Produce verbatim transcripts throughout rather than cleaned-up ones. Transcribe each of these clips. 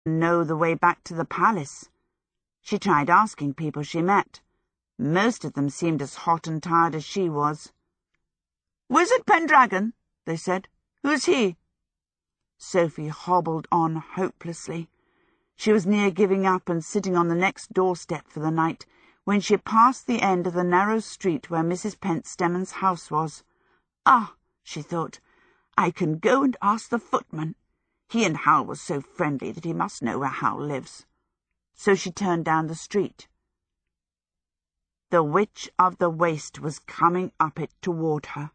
know the way back to the palace. She tried asking people she met. Most of them seemed as hot and tired as she was. "Wizard Pendragon," they said. "Who's he?" Sophie hobbled on hopelessly. She was near giving up and sitting on the next doorstep for the night when she passed the end of the narrow street where Missus Pentstemmon's house was. "Ah," she thought, "I can go and ask the footman. He and Hal was so friendly that he must know where Hal lives." So she turned down the street. The Witch of the Waste was coming up it toward her.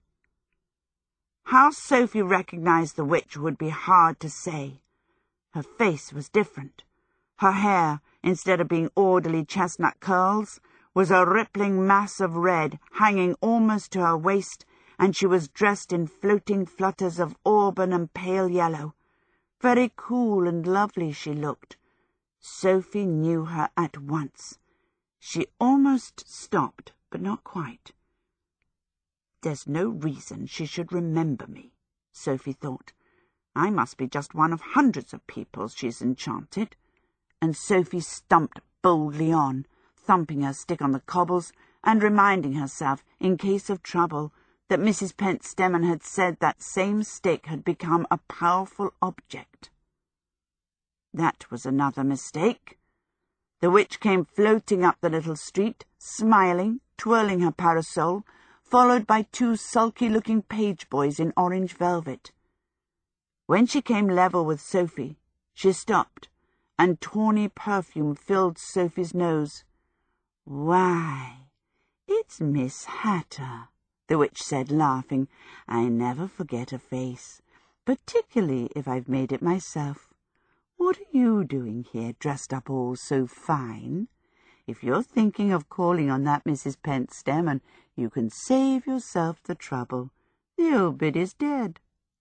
How Sophie recognized the witch would be hard to say. Her face was different. Her hair, instead of being orderly chestnut curls, was a rippling mass of red hanging almost to her waist, and she was dressed in floating flutters of auburn and pale yellow. Very cool and lovely she looked. Sophie knew her at once. She almost stopped, but not quite. "There's no reason she should remember me," Sophie thought. "I must be just one of hundreds of people she's enchanted." And Sophie stumped boldly on, thumping her stick on the cobbles and reminding herself, in case of trouble, that Missus Pentstemon had said that same stick had become a powerful object. That was another mistake. The witch came floating up the little street, smiling, twirling her parasol, followed by two sulky-looking page boys in orange velvet. When she came level with Sophie, she stopped, and tawny perfume filled Sophie's nose. "Why, it's Miss Hatter," the witch said, laughing. "I never forget a face, particularly if I've made it myself. What are you doing here, dressed up all so fine? If you're thinking of calling on that Missus Pentstemon, you can save yourself the trouble. The old biddy's dead."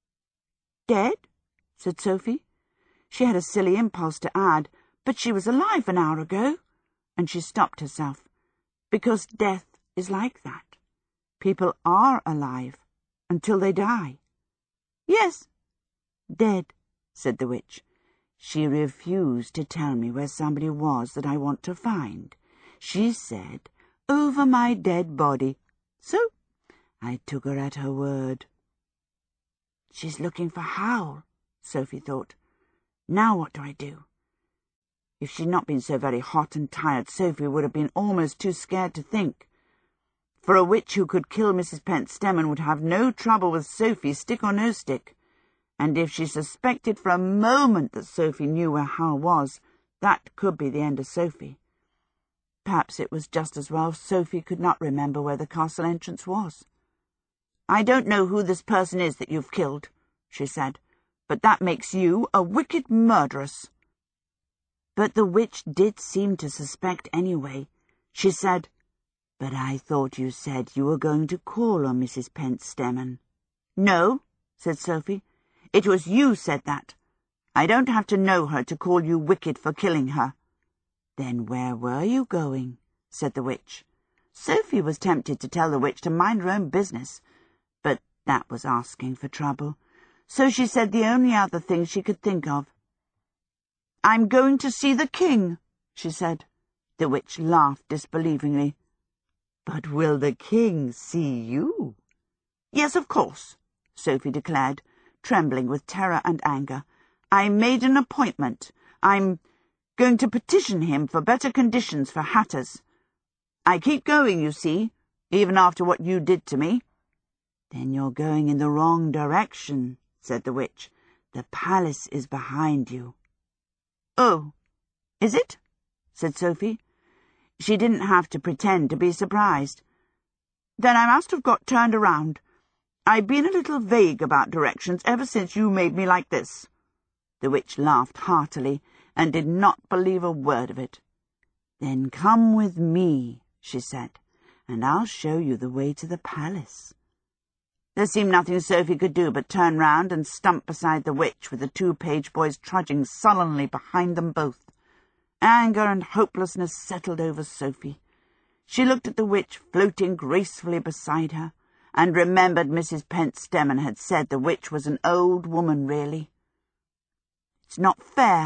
"Dead?" said Sophie. She had a silly impulse to add, "But she was alive an hour ago," and she stopped herself, because death is like that. People are alive until they die. "Yes." "Dead," said the witch. "She refused to tell me where somebody was that I want to find. She said, 'Over my dead body.' So I took her at her word." "She's looking for Hal," Sophie thought. "Now what do I do?" If she'd not been so very hot and tired, Sophie would have been almost too scared to think. For a witch who could kill Missus Pentstemon would have no trouble with Sophie, stick or no stick. And if she suspected for a moment that Sophie knew where Hal was, that could be the end of Sophie. Perhaps it was just as well Sophie could not remember where the castle entrance was. "I don't know who this person is that you've killed," she said, "but that makes you a wicked murderess." But the witch did seem to suspect anyway. She said, "But I thought you said you were going to call on Missus Pentstemon." "No," said Sophie. "It was you said that. I don't have to know her to call you wicked for killing her." "Then where were you going?" said the witch. Sophie was tempted to tell the witch to mind her own business, but that was asking for trouble. So she said the only other thing she could think of. "I'm going to see the king," she said. The witch laughed disbelievingly. "But will the king see you?" "Yes, of course," Sophie declared, trembling with terror and anger. "I made an appointment. I'm going to petition him for better conditions for hatters. I keep going, you see, even after what you did to me." "Then you're going in the wrong direction," said the witch. "The palace is behind you." "Oh, is it?" said Sophie. She didn't have to pretend to be surprised. "Then I must have got turned around. I've been a little vague about directions ever since you made me like this." The witch laughed heartily and did not believe a word of it. "Then come with me," she said, "and I'll show you the way to the palace." There seemed nothing Sophie could do but turn round and stump beside the witch, with the two page boys trudging sullenly behind them both. Anger and hopelessness settled over Sophie. She looked at the witch floating gracefully beside her, and remembered Missus Pentstemon had said the witch was an old woman, really. "It's not fair,"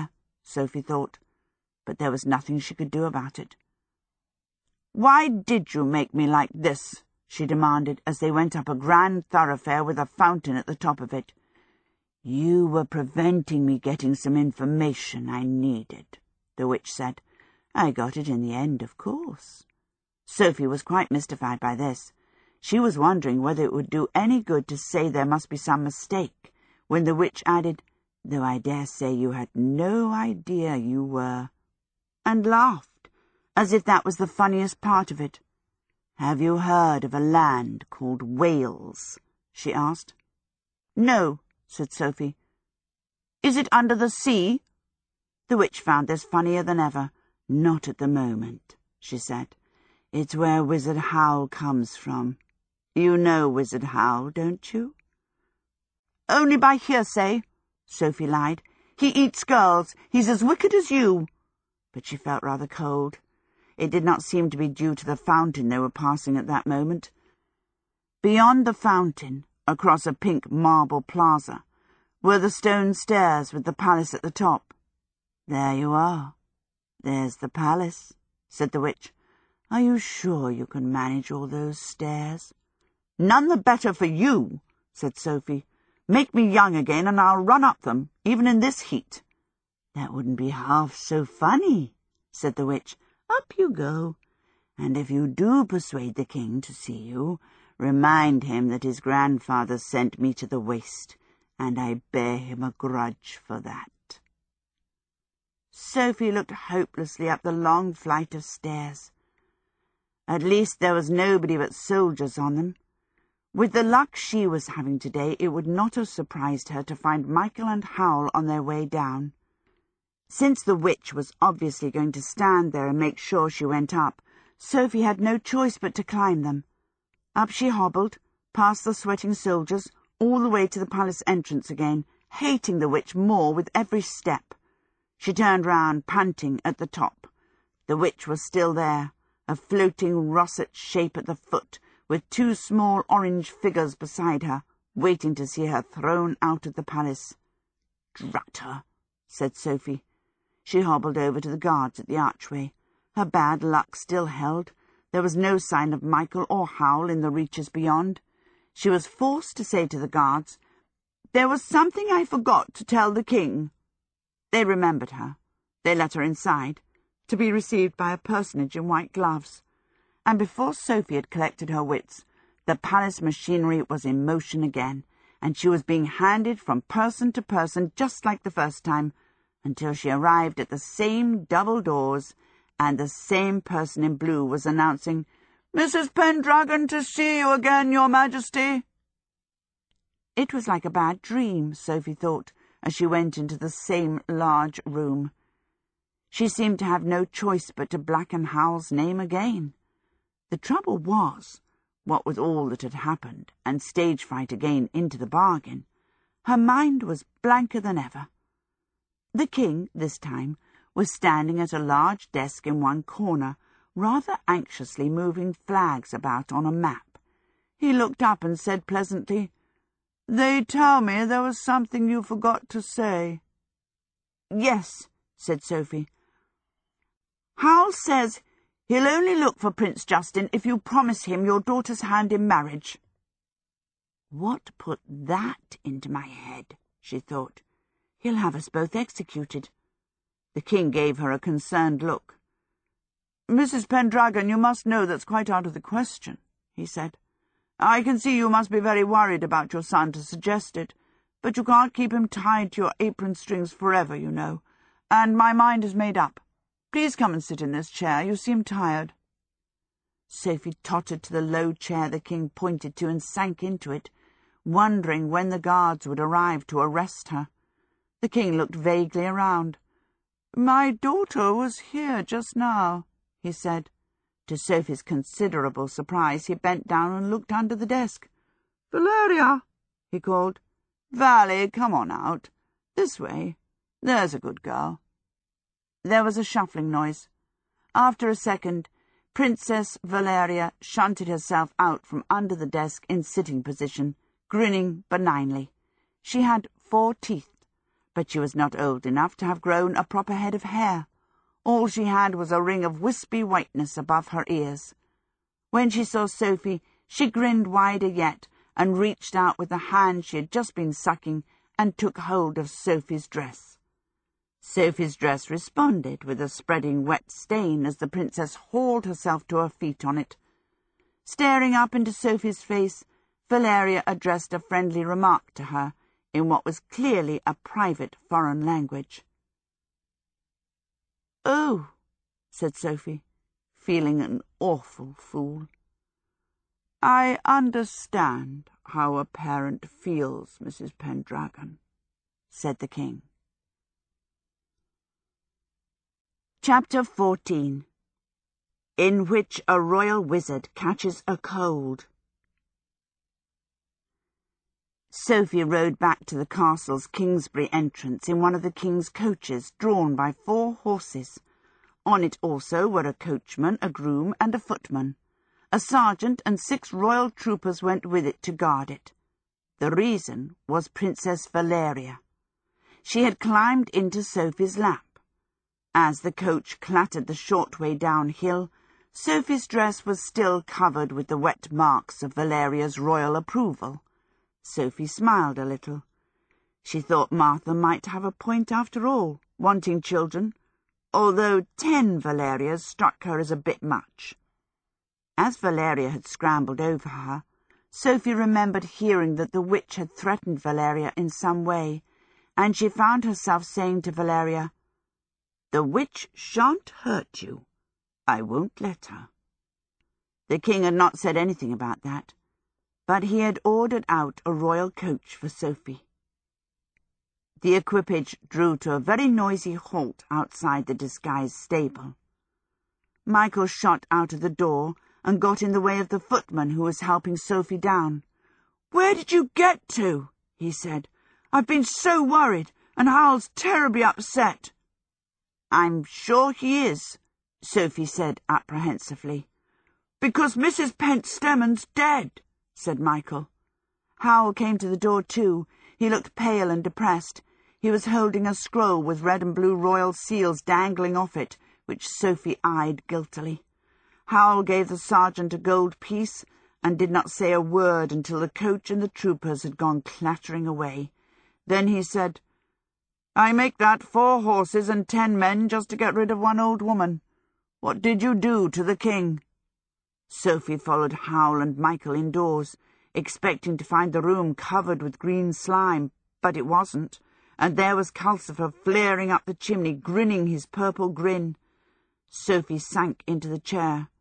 Sophie thought, but there was nothing she could do about it. "Why did you make me like this?" she demanded as they went up a grand thoroughfare with a fountain at the top of it. "You were preventing me getting some information I needed," the witch said. "I got it in the end, of course." Sophie was quite mystified by this. She was wondering whether it would do any good to say there must be some mistake, when the witch added, "Though I dare say you had no idea you were," and laughed, as if that was the funniest part of it. "Have you heard of a land called Wales?" she asked. "No," said Sophie. "Is it under the sea?" The witch found this funnier than ever. "Not at the moment," she said. "It's where Wizard Howl comes from. You know Wizard Howl, don't you?" "Only by hearsay," Sophie lied. "He eats girls. He's as wicked as you." But she felt rather cold. It did not seem to be due to the fountain they were passing at that moment. Beyond the fountain, across a pink marble plaza, were the stone stairs with the palace at the top. "There you are. There's the palace," said the witch. "Are you sure you can manage all those stairs?" "None the better for you," said Sophie. "Make me young again and I'll run up them, even in this heat." "That wouldn't be half so funny," said the witch. "Up you go. And if you do persuade the king to see you, remind him that his grandfather sent me to the waste, and I bear him a grudge for that." Sophie looked hopelessly up the long flight of stairs. At least there was nobody but soldiers on them. With the luck she was having today, it would not have surprised her to find Michael and Howl on their way down. Since the witch was obviously going to stand there and make sure she went up, Sophie had no choice but to climb them. Up she hobbled, past the sweating soldiers, all the way to the palace entrance again, hating the witch more with every step. She turned round, panting, at the top. The witch was still there, a floating russet shape at the foot, with two small orange figures beside her, waiting to see her thrown out of the palace. "Drat her," said Sophie. She hobbled over to the guards at the archway. Her bad luck still held. There was no sign of Michael or Howl in the reaches beyond. She was forced to say to the guards, "There was something I forgot to tell the king." They remembered her. They let her inside, to be received by a personage in white gloves. And before Sophie had collected her wits, the palace machinery was in motion again, and she was being handed from person to person just like the first time, until she arrived at the same double doors, and the same person in blue was announcing, "Missus Pendragon to see you again, Your Majesty." It was like a bad dream, Sophie thought, as she went into the same large room. She seemed to have no choice but to blacken Howl's name again. The trouble was, what with all that had happened, and stage fright again into the bargain, her mind was blanker than ever. The king, this time, was standing at a large desk in one corner, rather anxiously moving flags about on a map. He looked up and said pleasantly, "They tell me there was something you forgot to say." "Yes," said Sophie. "Howl says he'll only look for Prince Justin if you promise him your daughter's hand in marriage." "What put that into my head?" she thought. "He'll have us both executed." The king gave her a concerned look. "Missus Pendragon, you must know that's quite out of the question," he said. "I can see you must be very worried about your son to suggest it, but you can't keep him tied to your apron strings forever, you know, and my mind is made up. Please come and sit in this chair. You seem tired." Sophie tottered to the low chair the king pointed to and sank into it, wondering when the guards would arrive to arrest her. The king looked vaguely around. "My daughter was here just now," he said. To Sophie's considerable surprise, he bent down and looked under the desk. "Valeria," he called. "Vally, come on out. This way. There's a good girl." There was a shuffling noise. After a second, Princess Valeria shunted herself out from under the desk in sitting position, grinning benignly. She had four teeth, but she was not old enough to have grown a proper head of hair. All she had was a ring of wispy whiteness above her ears. When she saw Sophie, she grinned wider yet, and reached out with the hand she had just been sucking and took hold of Sophie's dress. Sophie's dress responded with a spreading wet stain as the princess hauled herself to her feet on it. Staring up into Sophie's face, Valeria addressed a friendly remark to her in what was clearly a private foreign language. "Oh," said Sophie, feeling an awful fool. "I understand how a parent feels, Missus Pendragon," said the king. Chapter fourteen, in which a royal wizard catches a cold. Sophie rode back to the castle's Kingsbury entrance in one of the king's coaches, drawn by four horses. On it also were a coachman, a groom, and a footman. A sergeant and six royal troopers went with it to guard it. The reason was Princess Valeria. She had climbed into Sophie's lap. As the coach clattered the short way downhill, Sophie's dress was still covered with the wet marks of Valeria's royal approval. Sophie smiled a little. She thought Martha might have a point after all, wanting children, although ten Valerias struck her as a bit much. As Valeria had scrambled over her, Sophie remembered hearing that the witch had threatened Valeria in some way, and she found herself saying to Valeria, "The witch shan't hurt you. I won't let her." The king had not said anything about that, but he had ordered out a royal coach for Sophie. The equipage drew to a very noisy halt outside the disguised stable. Michael shot out of the door and got in the way of the footman who was helping Sophie down. "Where did you get to?" he said. "I've been so worried, and Howl's terribly upset." "I'm sure he is," Sophie said apprehensively. "Because Missus Pentstemmon's dead," said Michael. Howl came to the door too. He looked pale and depressed. He was holding a scroll with red and blue royal seals dangling off it, which Sophie eyed guiltily. Howl gave the sergeant a gold piece and did not say a word until the coach and the troopers had gone clattering away. Then he said, "I make that four horses and ten men just to get rid of one old woman. What did you do to the king?" Sophie followed Howl and Michael indoors, expecting to find the room covered with green slime, but it wasn't, and there was Calcifer flaring up the chimney, grinning his purple grin. Sophie sank into the chair.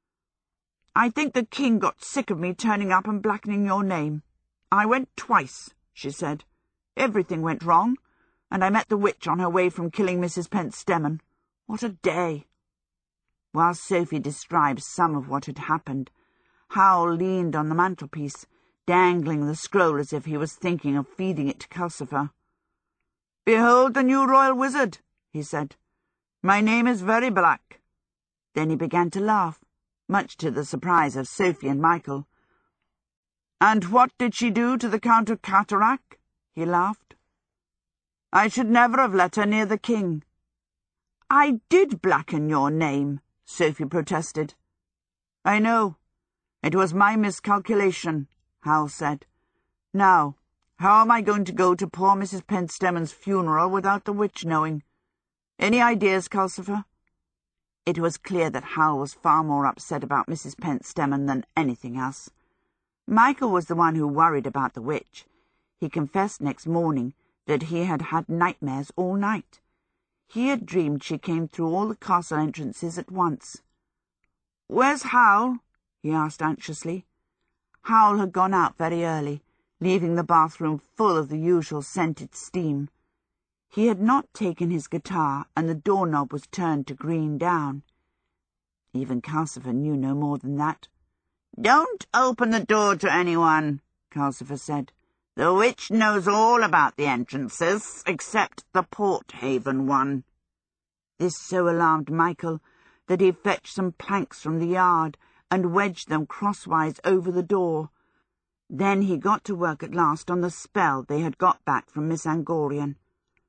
"I think the king got sick of me turning up and blackening your name. I went twice," she said. "Everything went wrong, and I met the witch on her way from killing Missus Pentstemon. What a day!" While Sophie described some of what had happened, Howl leaned on the mantelpiece, dangling the scroll as if he was thinking of feeding it to Calcifer. "Behold the new royal wizard," he said. "My name is Very Black." Then he began to laugh, much to the surprise of Sophie and Michael. "And what did she do to the Count of Cataract?" he laughed. "I should never have let her near the king." "I did blacken your name," Sophie protested. "I know. It was my miscalculation," Howl said. "Now, how am I going to go to poor Missus Pentstemon's funeral without the witch knowing? Any ideas, Calcifer?" It was clear that Howl was far more upset about Missus Pentstemon than anything else. Michael was the one who worried about the witch. He confessed next morning that he had had nightmares all night. He had dreamed she came through all the castle entrances at once. "Where's Howl?" he asked anxiously. Howl had gone out very early, leaving the bathroom full of the usual scented steam. He had not taken his guitar, and the doorknob was turned to green down. Even Calcifer knew no more than that. "Don't open the door to anyone," Calcifer said. "The witch knows all about the entrances, except the Porthaven one." This so alarmed Michael that he fetched some planks from the yard and wedged them crosswise over the door. Then he got to work at last on the spell they had got back from Miss Angorian.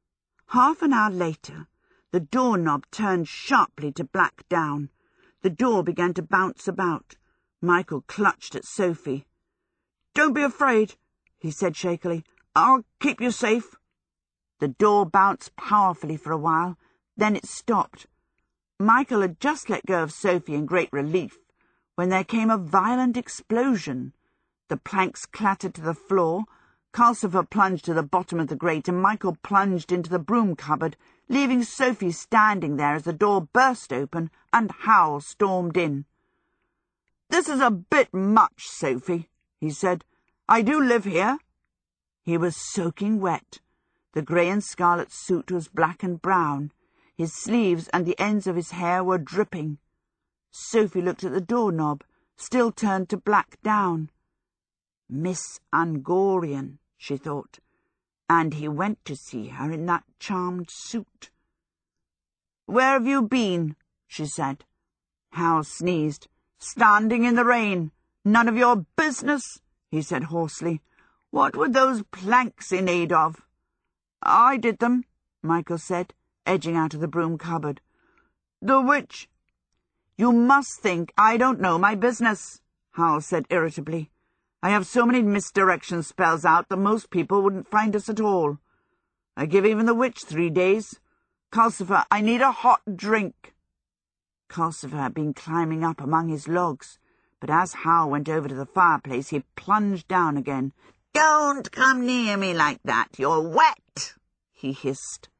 Half an hour later, the doorknob turned sharply to black down. The door began to bounce about. Michael clutched at Sophie. "Don't be afraid," he said shakily. "I'll keep you safe." The door bounced powerfully for a while, then it stopped. Michael had just let go of Sophie in great relief, when there came a violent explosion. The planks clattered to the floor, Calcifer plunged to the bottom of the grate, and Michael plunged into the broom cupboard, leaving Sophie standing there as the door burst open and Hal stormed in. "This is a bit much, Sophie," he said. "I do live here." He was soaking wet. The grey and scarlet suit was black and brown. His sleeves and the ends of his hair were dripping. Sophie looked at the doorknob, still turned to black down. Miss Angorian, she thought, and he went to see her in that charmed suit. "Where have you been?" she said. Hal sneezed. "Standing in the rain. None of your business," he said hoarsely. "What were those planks in aid of?" "I did them," Michael said, edging out of the broom cupboard. "The witch—" "You must think I don't know my business," Hal said irritably. "I have so many misdirection spells out that most people wouldn't find us at all. I give even the witch three days. Calcifer, I need a hot drink." Calcifer had been climbing up among his logs, but as Hal went over to the fireplace, he plunged down again. "Don't come near me like that. You're wet," he hissed.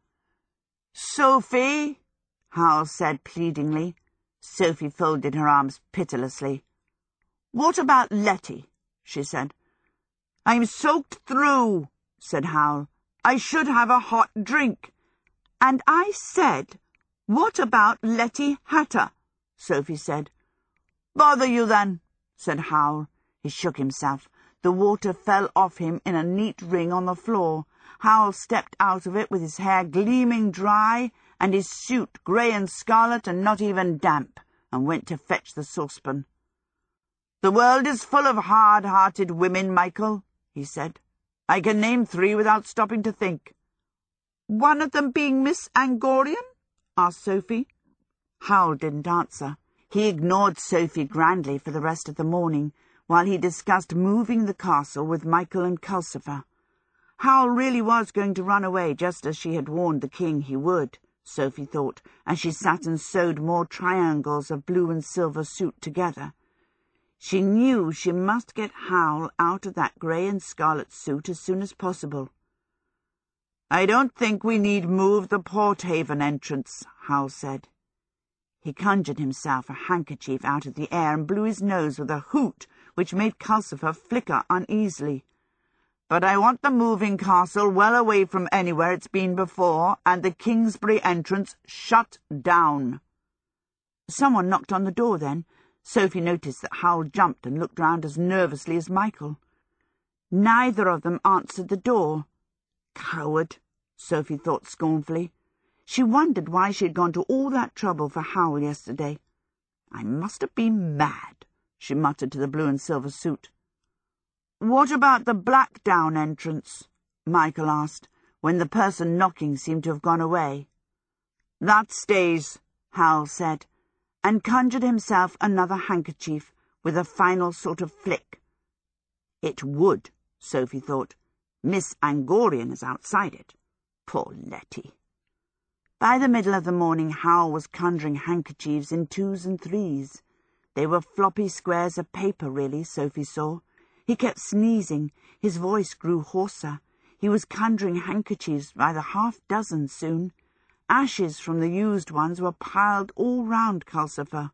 "Sophie," Hal said pleadingly. Sophie folded her arms pitilessly. "What about Letty?" she said. "I'm soaked through," said Hal. "I should have a hot drink." "And I said, what about Letty Hatter?" Sophie said. "Bother you then," said Hal. He shook himself. The water fell off him in a neat ring on the floor. Hal stepped out of it with his hair gleaming dry and his suit grey and scarlet and not even damp, and went to fetch the saucepan. "The world is full of hard-hearted women, Michael," he said. "I can name three without stopping to think." "One of them being Miss Angorian?" asked Sophie. Hal didn't answer. He ignored Sophie grandly for the rest of the morning, while he discussed moving the castle with Michael and Calcifer. Hal really was going to run away, just as she had warned the king he would, Sophie thought, as she sat and sewed more triangles of blue and silver suit together. She knew she must get Hal out of that grey and scarlet suit as soon as possible. "I don't think we need move the Porthaven entrance," Hal said. He conjured himself a handkerchief out of the air and blew his nose with a hoot which made Calcifer flicker uneasily. "But I want the moving castle well away from anywhere it's been before, and the Kingsbury entrance shut down." Someone knocked on the door then. Sophie noticed that Hal jumped and looked round as nervously as Michael. Neither of them answered the door. Coward, Sophie thought scornfully. She wondered why she had gone to all that trouble for Hal yesterday. "I must have been mad," she muttered to the blue and silver suit. "What about the Blackdown entrance?" Michael asked, when the person knocking seemed to have gone away. "That stays," Hal said, and conjured himself another handkerchief with a final sort of flick. It would, Sophie thought. Miss Angorian is outside it. Poor Letty. By the middle of the morning, Hal was conjuring handkerchiefs in twos and threes. They were floppy squares of paper, really, Sophie saw. He kept sneezing. His voice grew hoarser. He was conjuring handkerchiefs by the half-dozen soon. Ashes from the used ones were piled all round Calcifer.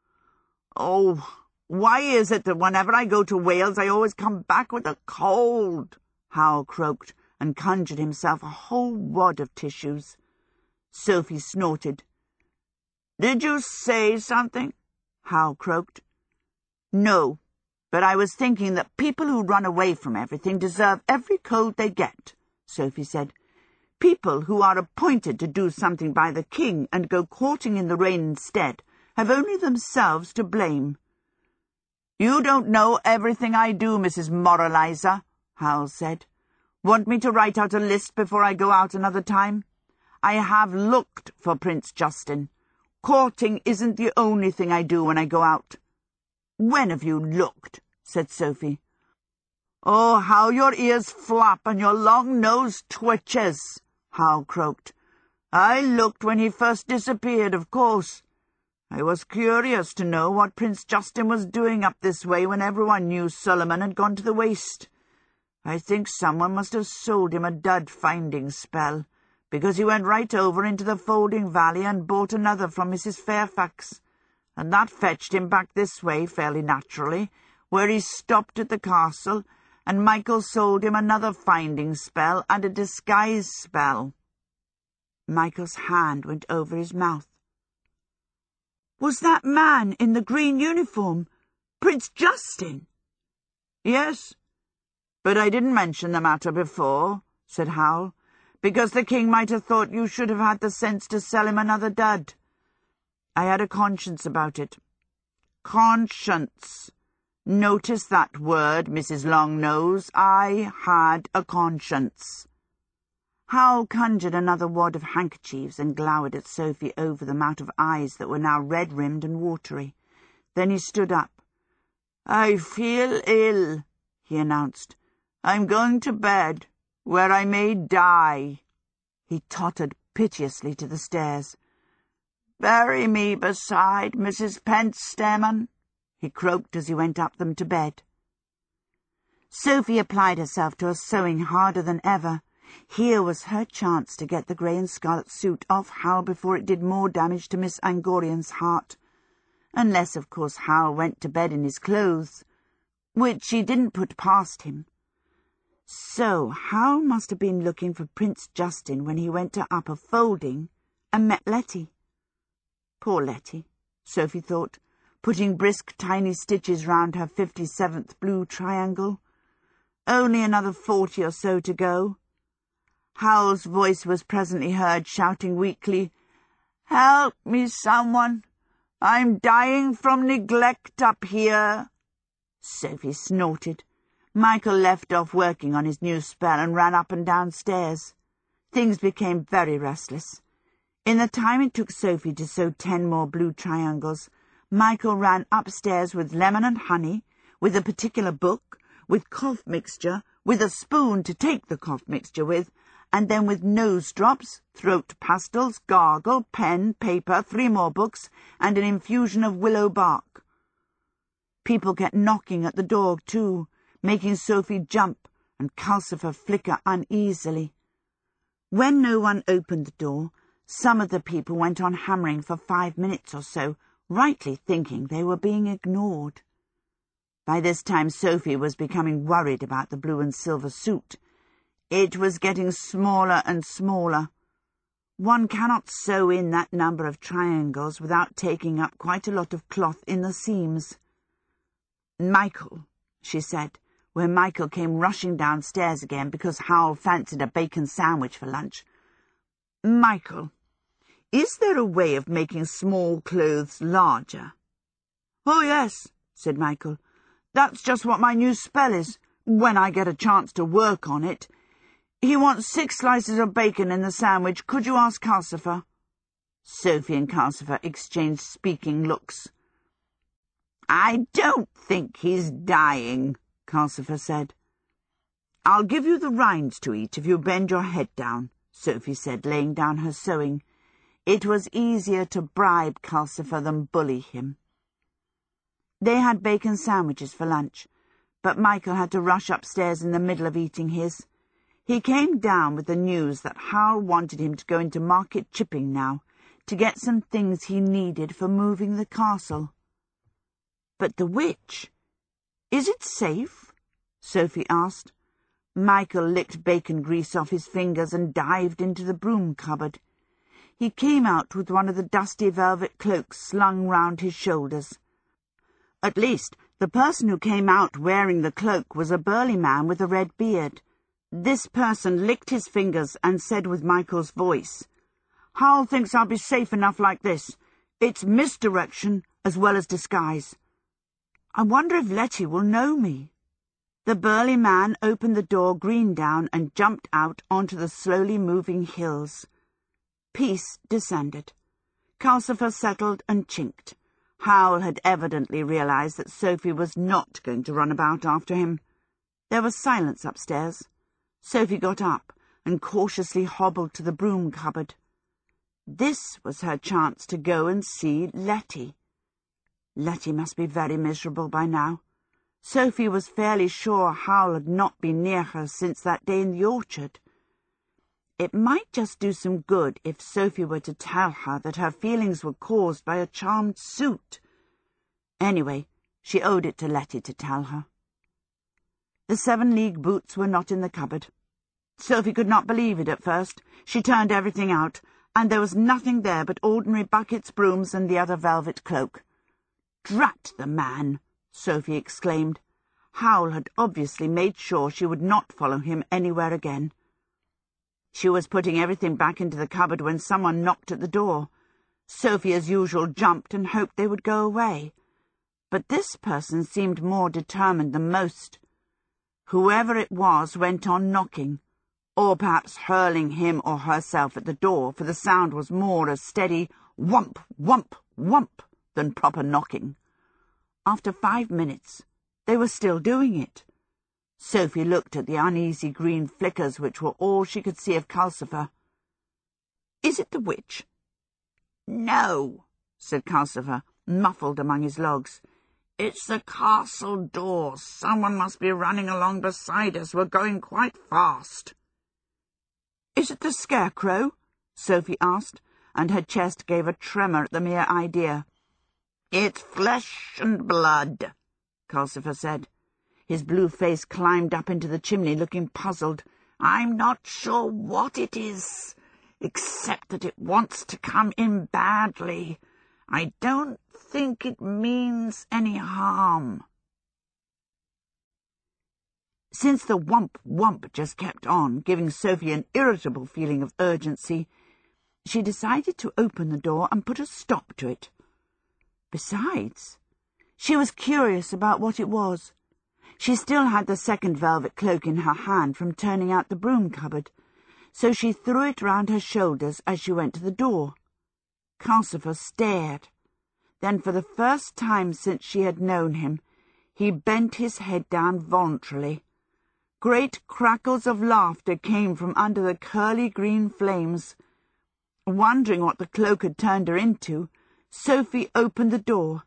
"Oh, why is it that whenever I go to Wales I always come back with a cold?" Hal croaked, and conjured himself a whole wad of tissues. Sophie snorted. "Did you say something?" Hal croaked. "No, but I was thinking that people who run away from everything deserve every cold they get," Sophie said. "People who are appointed to do something by the king and go courting in the rain instead have only themselves to blame." "You don't know everything I do, Missus Moralizer," Hal said. "Want me to write out a list before I go out another time? I have looked for Prince Justin. Courting isn't the only thing I do when I go out." "When have you looked?" said Sophie. "Oh, how your ears flap and your long nose twitches," Hal croaked. "I looked when he first disappeared, of course. I was curious to know what Prince Justin was doing up this way when everyone knew Solomon had gone to the waste. I think someone must have sold him a dud finding spell, because he went right over into the Folding Valley and bought another from Missus Fairfax, and that fetched him back this way fairly naturally, where he stopped at the castle, and Michael sold him another finding spell and a disguise spell." Michael's hand went over his mouth. "Was that man in the green uniform Prince Justin?" "Yes, but I didn't mention the matter before," said Hal, "because the king might have thought you should have had the sense to sell him another dud. I had a conscience about it." "Conscience. Notice that word, Missus Longnose. I had a conscience." Hal conjured another wad of handkerchiefs and glowered at Sophie over them out of eyes that were now red-rimmed and watery. Then he stood up. "I feel ill," he announced. "I'm going to bed, where I may die." He tottered piteously to the stairs. "Bury me beside Missus Pentstemon," he croaked as he went up them to bed. Sophie applied herself to her sewing harder than ever. Here was her chance to get the grey and scarlet suit off Hal before it did more damage to Miss Angorian's heart. Unless, of course, Hal went to bed in his clothes, which she didn't put past him. So Hal must have been looking for Prince Justin when he went to Upper Folding and met Letty. Poor Letty, Sophie thought, putting brisk tiny stitches round her fifty-seventh blue triangle. Only another forty or so to go. Hal's voice was presently heard shouting weakly, "Help me, someone! I'm dying from neglect up here." Sophie snorted. Michael left off working on his new spell and ran up and down stairs. Things became very restless. In the time it took Sophie to sew ten more blue triangles, Michael ran upstairs with lemon and honey, with a particular book, with cough mixture, with a spoon to take the cough mixture with, and then with nose drops, throat pastils, gargle, pen, paper, three more books, and an infusion of willow bark. People kept knocking at the door, too, making Sophie jump and Calcifer flicker uneasily. When no one opened the door, some of the people went on hammering for five minutes or so, rightly thinking they were being ignored. By this time Sophie was becoming worried about the blue and silver suit. It was getting smaller and smaller. One cannot sew in that number of triangles without taking up quite a lot of cloth in the seams. "Michael," she said, when Michael came rushing downstairs again because Hal fancied a bacon sandwich for lunch. "Michael, is there a way of making small clothes larger?" "Oh, yes," said Michael. "That's just what my new spell is, when I get a chance to work on it. He wants six slices of bacon in the sandwich. Could you ask Calcifer?" Sophie and Calcifer exchanged speaking looks. "I don't think he's dying," Calcifer said. "I'll give you the rinds to eat if you bend your head down," Sophie said, laying down her sewing. It was easier to bribe Calcifer than bully him. They had bacon sandwiches for lunch, but Michael had to rush upstairs in the middle of eating his. He came down with the news that Hal wanted him to go into Market Chipping now, to get some things he needed for moving the castle. "But the witch, is it safe?" Sophie asked. Michael licked bacon grease off his fingers and dived into the broom cupboard. He came out with one of the dusty velvet cloaks slung round his shoulders. At least, the person who came out wearing the cloak was a burly man with a red beard. This person licked his fingers and said with Michael's voice, "Hal thinks I'll be safe enough like this. It's misdirection as well as disguise. I wonder if Letty will know me." The burly man opened the door green down and jumped out onto the slowly moving hills. Peace descended. Calcifer settled and chinked. Howl had evidently realized that Sophie was not going to run about after him. There was silence upstairs. Sophie got up and cautiously hobbled to the broom cupboard. This was her chance to go and see Letty. Letty must be very miserable by now. Sophie was fairly sure Howl had not been near her since that day in the orchard. It might just do some good if Sophie were to tell her that her feelings were caused by a charmed suit. Anyway, she owed it to Letty to tell her. The seven-league boots were not in the cupboard. Sophie could not believe it at first. She turned everything out, and there was nothing there but ordinary buckets, brooms, and the other velvet cloak. "Drat the man!" Sophie exclaimed. Howl had obviously made sure she would not follow him anywhere again. She was putting everything back into the cupboard when someone knocked at the door. Sophie, as usual, jumped and hoped they would go away. But this person seemed more determined than most. Whoever it was went on knocking, or perhaps hurling him or herself at the door, for the sound was more a steady whump, whump, whump than proper knocking. After five minutes, they were still doing it. Sophie looked at the uneasy green flickers which were all she could see of Calcifer. "Is it the witch?" "No," said Calcifer, muffled among his logs. "It's the castle door. Someone must be running along beside us. We're going quite fast." "Is it the scarecrow?" Sophie asked, and her chest gave a tremor at the mere idea. "It's flesh and blood," Calcifer said. His blue face climbed up into the chimney, looking puzzled. "I'm not sure what it is, except that it wants to come in badly. I don't think it means any harm." Since the whump whump just kept on, giving Sophie an irritable feeling of urgency, she decided to open the door and put a stop to it. Besides, she was curious about what it was. She still had the second velvet cloak in her hand from turning out the broom cupboard, so she threw it round her shoulders as she went to the door. Calcifer stared. Then, for the first time since she had known him, he bent his head down voluntarily. Great crackles of laughter came from under the curly green flames. Wondering what the cloak had turned her into, Sophie opened the door.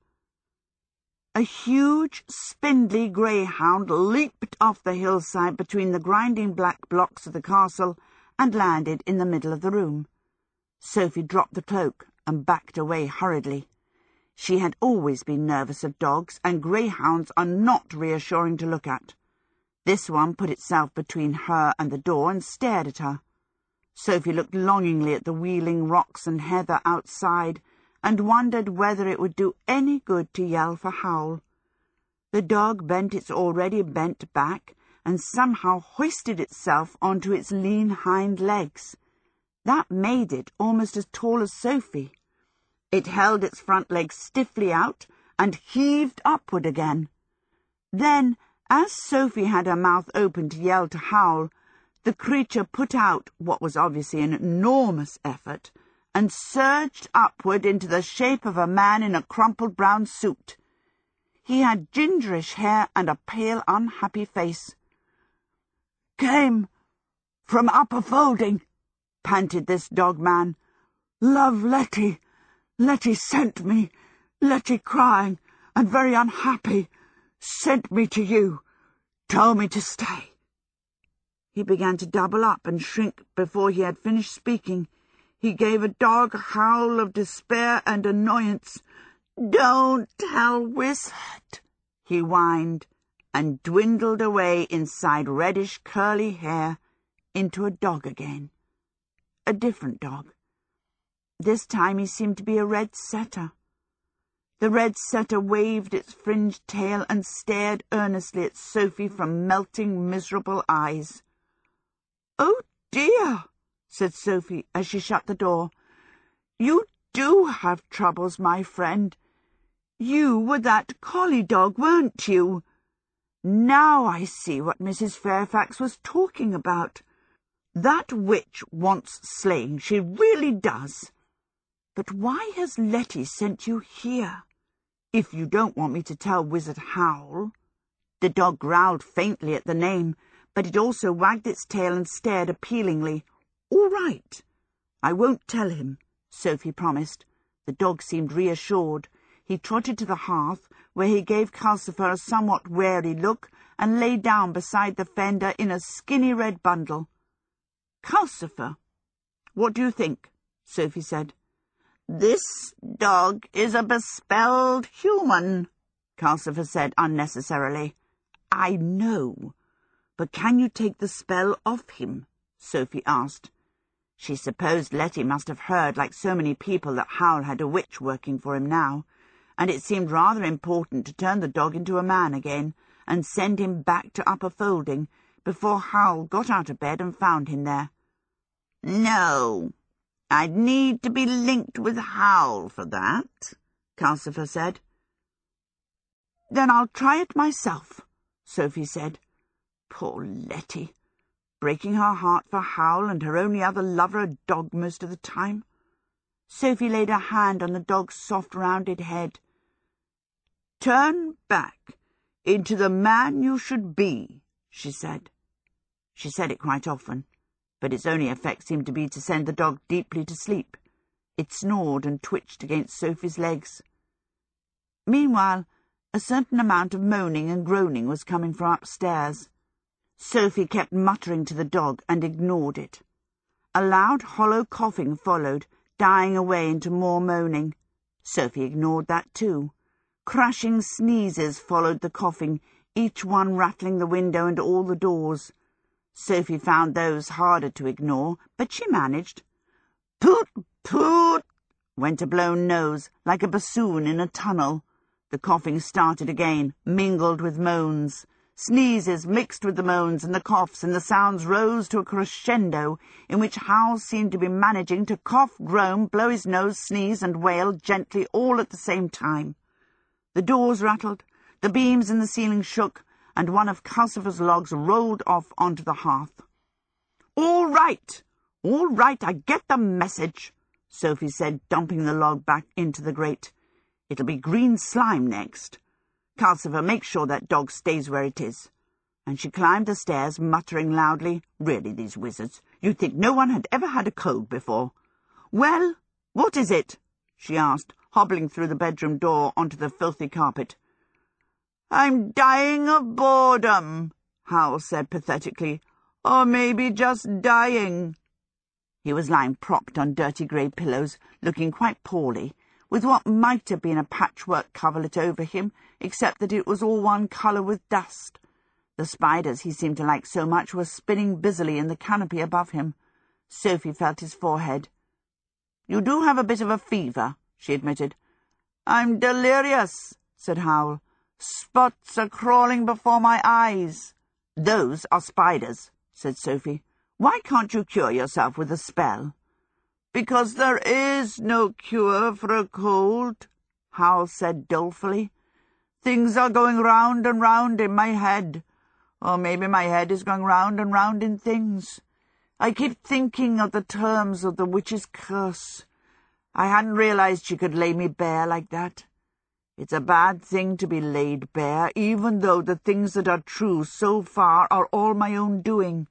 A huge, spindly greyhound leaped off the hillside between the grinding black blocks of the castle and landed in the middle of the room. Sophie dropped the cloak and backed away hurriedly. She had always been nervous of dogs, and greyhounds are not reassuring to look at. This one put itself between her and the door and stared at her. Sophie looked longingly at the wheeling rocks and heather outside, and wondered whether it would do any good to yell for Howl. The dog bent its already bent back, and somehow hoisted itself onto its lean hind legs. That made it almost as tall as Sophie. It held its front legs stiffly out, and heaved upward again. Then, as Sophie had her mouth open to yell to Howl, the creature put out what was obviously an enormous effort, and surged upward into the shape of a man in a crumpled brown suit. He had gingerish hair and a pale, unhappy face. "Came from Upper Folding," panted this dog-man. "Love Letty. Letty sent me. Letty crying and very unhappy. Sent me to you. Told me to stay." He began to double up and shrink before he had finished speaking. He gave a dog howl of despair and annoyance. "Don't tell Wizard," he whined, and dwindled away inside reddish curly hair into a dog again. A different dog. This time he seemed to be a red setter. The red setter waved its fringed tail and stared earnestly at Sophie from melting, miserable eyes. "Oh, dear," said Sophie as she shut the door. "You do have troubles, my friend. You were that collie dog, weren't you? Now I see what Missus Fairfax was talking about. That witch wants slaying, she really does. But why has Letty sent you here? If you don't want me to tell Wizard Howl." The dog growled faintly at the name, but it also wagged its tail and stared appealingly. "All right. I won't tell him," Sophie promised. The dog seemed reassured. He trotted to the hearth, where he gave Calcifer a somewhat wary look and lay down beside the fender in a skinny red bundle. "Calcifer, what do you think?" Sophie said. "This dog is a bespelled human," Calcifer said unnecessarily. "I know, but can you take the spell off him?" Sophie asked. She supposed Letty must have heard, like so many people, that Howl had a witch working for him now, and it seemed rather important to turn the dog into a man again and send him back to Upper Folding before Howl got out of bed and found him there. "No, I'd need to be linked with Howl for that," Calcifer said. "Then I'll try it myself," Sophie said. Poor Letty, breaking her heart for Howl and her only other lover a dog most of the time. Sophie laid her hand on the dog's soft rounded head. "Turn back into the man you should be," she said. She said it quite often, but its only effect seemed to be to send the dog deeply to sleep. It snored and twitched against Sophie's legs. Meanwhile, a certain amount of moaning and groaning was coming from upstairs. Sophie kept muttering to the dog and ignored it. A loud, hollow coughing followed, dying away into more moaning. Sophie ignored that too. Crashing sneezes followed the coughing, each one rattling the window and all the doors. Sophie found those harder to ignore, but she managed. "Poot, poot," went a blown nose, like a bassoon in a tunnel. The coughing started again, mingled with moans. Sneezes mixed with the moans and the coughs, and the sounds rose to a crescendo, in which Howl seemed to be managing to cough, groan, blow his nose, sneeze, and wail gently all at the same time. The doors rattled, the beams in the ceiling shook, and one of Calcifer's logs rolled off onto the hearth. "All right, all right, I get the message," Sophie said, dumping the log back into the grate. "It'll be green slime next. Calcifer, make sure that dog stays where it is." And she climbed the stairs, muttering loudly, "Really, these wizards, you'd think no one had ever had a cold before." "Well, what is it?" she asked, hobbling through the bedroom door onto the filthy carpet. "I'm dying of boredom," Howl said pathetically. "Or maybe just dying." He was lying propped on dirty grey pillows, looking quite poorly, with what might have been a patchwork coverlet over him, except that it was all one colour with dust. The spiders he seemed to like so much were spinning busily in the canopy above him. Sophie felt his forehead. "You do have a bit of a fever," she admitted. "I'm delirious," said Howl. "Spots are crawling before my eyes." "Those are spiders," said Sophie. "Why can't you cure yourself with a spell?" "Because there is no cure for a cold," Howl said dolefully. "Things are going round and round in my head. Or maybe my head is going round and round in things. I keep thinking of the terms of the witch's curse. I hadn't realized she could lay me bare like that. It's a bad thing to be laid bare, even though the things that are true so far are all my own doing.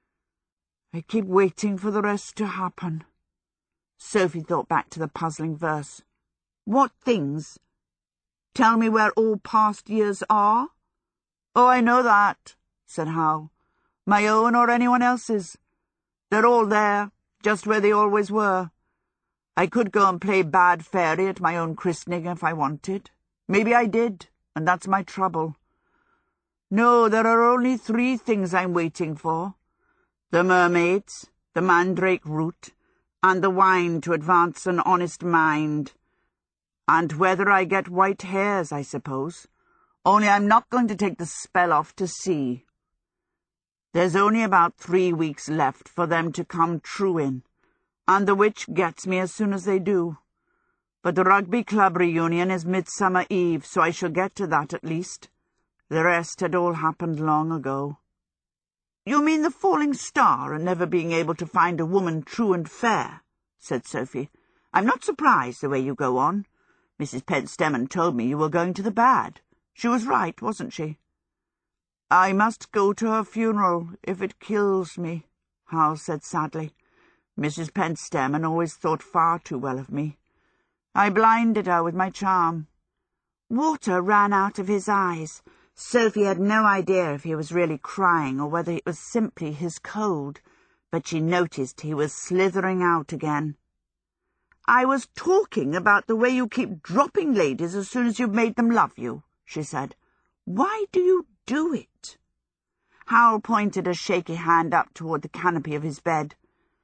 I keep waiting for the rest to happen." Sophie thought back to the puzzling verse. "What things? Tell me where all past years are?" "Oh, I know that," said Howl. "My own or anyone else's. They're all there, just where they always were. I could go and play bad fairy at my own christening if I wanted. Maybe I did, and that's my trouble. No, there are only three things I'm waiting for. The mermaids, the mandrake root, and the wine to advance an honest mind. And whether I get white hairs, I suppose. Only I'm not going to take the spell off to see. There's only about three weeks left for them to come true in, and the witch gets me as soon as they do. But the rugby club reunion is Midsummer Eve, so I shall get to that at least. The rest had all happened long ago." You mean the falling star and never being able to find a woman true and fair, said Sophie. I'm not surprised the way you go on. Missus Pentstemon told me you were going to the bad. She was right, wasn't she? I must go to her funeral if it kills me, Hal said sadly. Missus Pentstemon always thought far too well of me. I blinded her with my charm. Water ran out of his eyes. Sophie had no idea if he was really crying or whether it was simply his cold, but she noticed he was slithering out again. I was talking about the way you keep dropping ladies as soon as you've made them love you, she said. Why do you do it? Hal pointed a shaky hand up toward the canopy of his bed.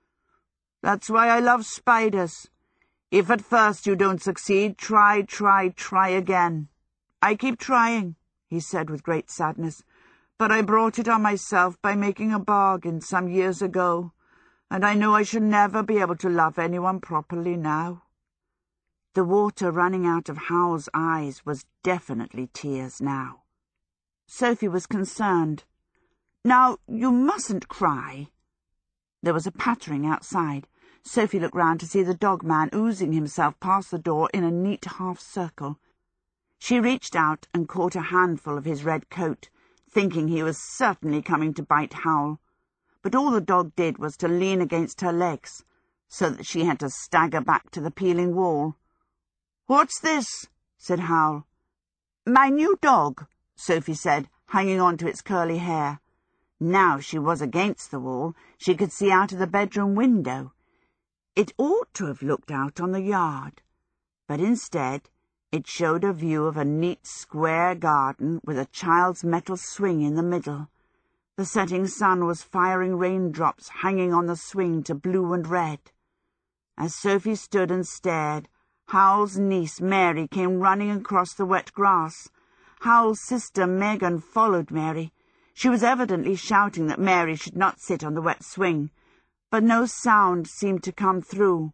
That's why I love spiders. If at first you don't succeed, try, try, try again. I keep trying, he said with great sadness, but I brought it on myself by making a bargain some years ago, and I know I shall never be able to love anyone properly now. The water running out of Hal's eyes was definitely tears now. Sophie was concerned. Now, you mustn't cry. There was a pattering outside. Sophie looked round to see the dog-man oozing himself past the door in a neat half-circle. She reached out and caught a handful of his red coat, thinking he was certainly coming to bite Hal. But all the dog did was to lean against her legs, so that she had to stagger back to the peeling wall. "What's this?" said Hal. "My new dog," Sophie said, hanging on to its curly hair. Now she was against the wall. She could see out of the bedroom window. It ought to have looked out on the yard, but instead it showed a view of a neat square garden with a child's metal swing in the middle. The setting sun was firing raindrops hanging on the swing to blue and red. As Sophie stood and stared, Hal's niece Mary came running across the wet grass. Hal's sister Megan followed Mary. She was evidently shouting that Mary should not sit on the wet swing, but no sound seemed to come through.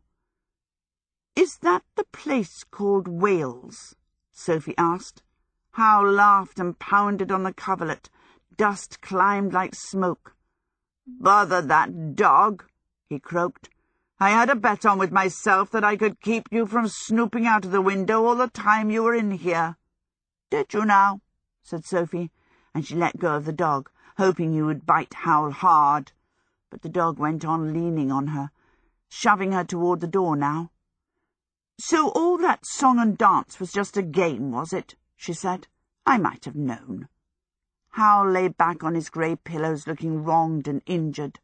"Is that the place called Wales?" Sophie asked. Hal laughed and pounded on the coverlet. Dust climbed like smoke. "Bother that dog," he croaked. "I had a bet on with myself that I could keep you from snooping out of the window all the time you were in here." "Did you now?" said Sophie, and she let go of the dog, hoping he would bite Hal hard. But the dog went on leaning on her, shoving her toward the door now. "So all that song and dance was just a game, was it?" she said. "I might have known." Hal lay back on his grey pillows, looking wronged and injured.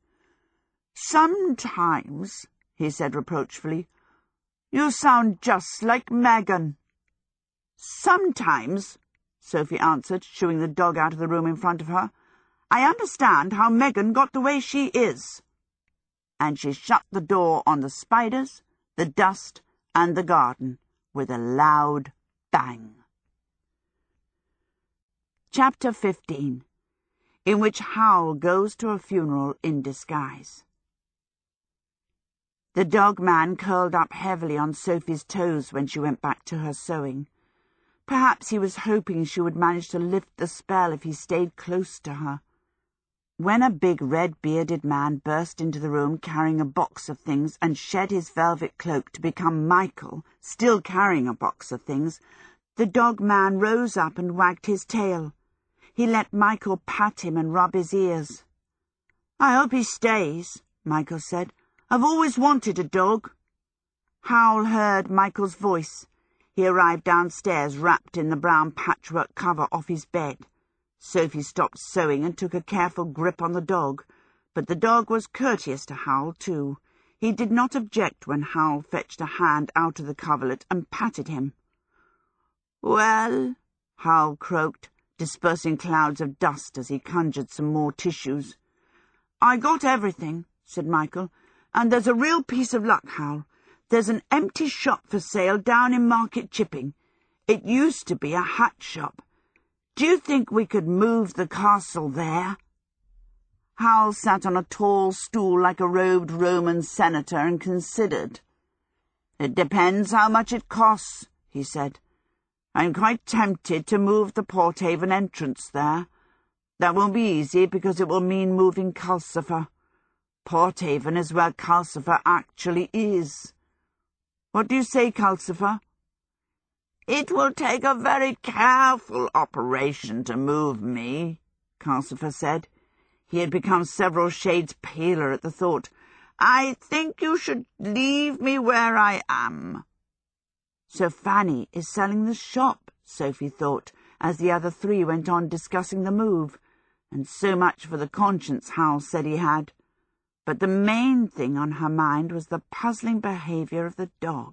"Sometimes," he said reproachfully, "you sound just like Megan." "Sometimes," Sophie answered, shooing the dog out of the room in front of her, "I understand how Megan got the way she is." And she shut the door on the spiders, the dust, and the garden with a loud bang. Chapter fifteen, in which Hal goes to a funeral in disguise. The dog-man curled up heavily on Sophie's toes when she went back to her sewing. Perhaps he was hoping she would manage to lift the spell if he stayed close to her. When a big red-bearded man burst into the room carrying a box of things and shed his velvet cloak to become Michael, still carrying a box of things, the dog-man rose up and wagged his tail. He let Michael pat him and rub his ears. "I hope he stays," Michael said. "I've always wanted a dog." Hal heard Michael's voice. He arrived downstairs wrapped in the brown patchwork cover off his bed. Sophie stopped sewing and took a careful grip on the dog, but the dog was courteous to Hal, too. He did not object when Hal fetched a hand out of the coverlet and patted him. "Well," Hal croaked, dispersing clouds of dust as he conjured some more tissues. "I got everything," said Michael, "and there's a real piece of luck, Hal. There's an empty shop for sale down in Market Chipping. It used to be a hat shop. Do you think we could move the castle there?" Hal sat on a tall stool like a robed Roman senator and considered. "It depends how much it costs," he said. "I'm quite tempted to move the Porthaven entrance there, That won't be easy, because it will mean moving Calcifer. Porthaven is where Calcifer actually is. What do you say, Calcifer?" "It will take a very careful operation to move me," Calcifer said. He had become several shades paler at the thought. "I think you should leave me where I am." "So Fanny is selling the shop," Sophie thought, as the other three went on discussing the move. And so much for the conscience Hal said he had. But the main thing on her mind was the puzzling behaviour of the dog.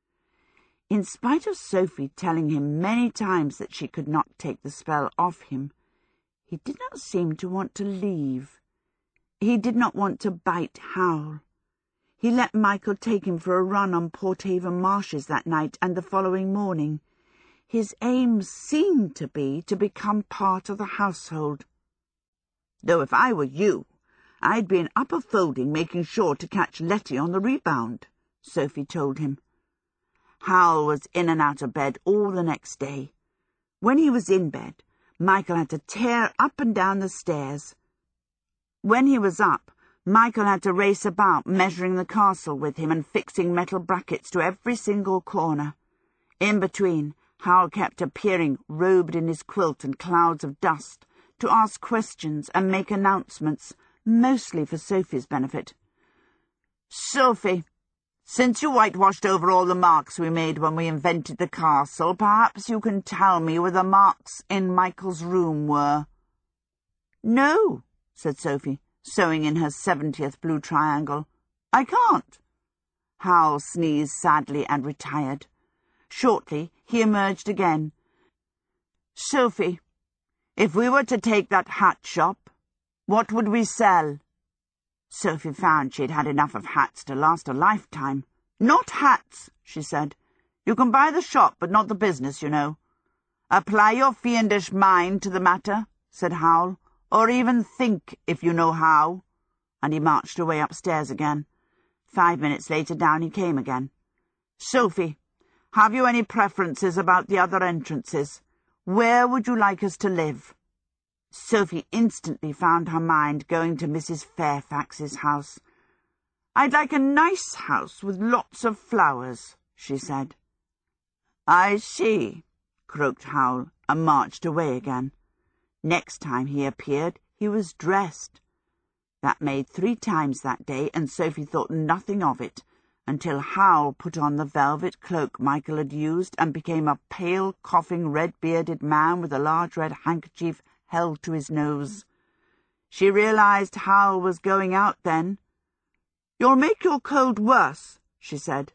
In spite of Sophie telling him many times that she could not take the spell off him, he did not seem to want to leave. He did not want to bite Howl. He let Michael take him for a run on Porthaven marshes that night and the following morning. His aim seemed to be to become part of the household. "Though if I were you, I'd be in upper folding making sure to catch Letty on the rebound," Sophie told him. Howl was in and out of bed all the next day. When he was in bed, Michael had to tear up and down the stairs. When he was up, Michael had to race about measuring the castle with him and fixing metal brackets to every single corner. In between, Howl kept appearing, robed in his quilt and clouds of dust, to ask questions and make announcements, mostly for Sophie's benefit. "Sophie, since you whitewashed over all the marks we made when we invented the castle, perhaps you can tell me where the marks in Michael's room were." "No," said Sophie, sewing in her seventieth blue triangle. "I can't." Howl sneezed sadly and retired. Shortly, he emerged again. "Sophie, if we were to take that hat shop, what would we sell?" Sophie found she had had enough of hats to last a lifetime. "Not hats," she said. "You can buy the shop, but not the business, you know." "Apply your fiendish mind to the matter," said Howl, "or even think, if you know how." And he marched away upstairs again. Five minutes later down he came again. "Sophie, have you any preferences about the other entrances? Where would you like us to live?" Sophie instantly found her mind going to Missus Fairfax's house. "I'd like a nice house with lots of flowers," she said. "I see," croaked Howl, and marched away again. Next time he appeared, he was dressed. That made three times that day, and Sophie thought nothing of it, until Howl put on the velvet cloak Michael had used and became a pale, coughing, red-bearded man with a large red handkerchief held to his nose. She realized Howl was going out then. "You'll make your cold worse," she said.